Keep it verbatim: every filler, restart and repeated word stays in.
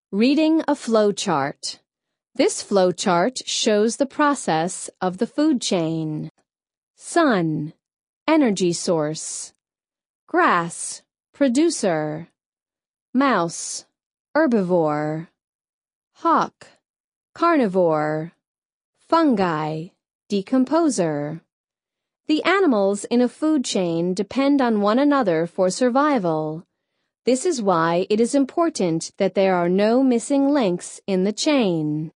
Reading a flowchart. This flowchart shows the process of the food chain. Sun, energy source. Grass, producer. Mouse, herbivore. Hawk, carnivore. Fungi, decomposer. The animals in a food chain depend on one another for survival. This is why it is important that there are no missing links in the chain.